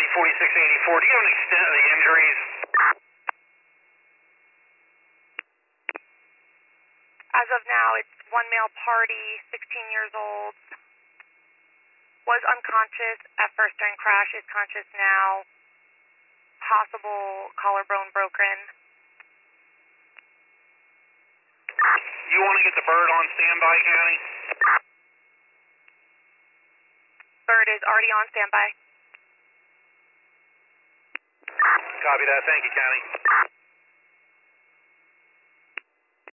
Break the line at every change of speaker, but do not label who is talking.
4684, do you know the extent of the injuries?
As of now, it's one male party, 16 years old, was unconscious at first during crash, is conscious now, possible collarbone broken.
You want to get the bird on standby, County?
Bird is already on standby.
Copy that. Thank you, County.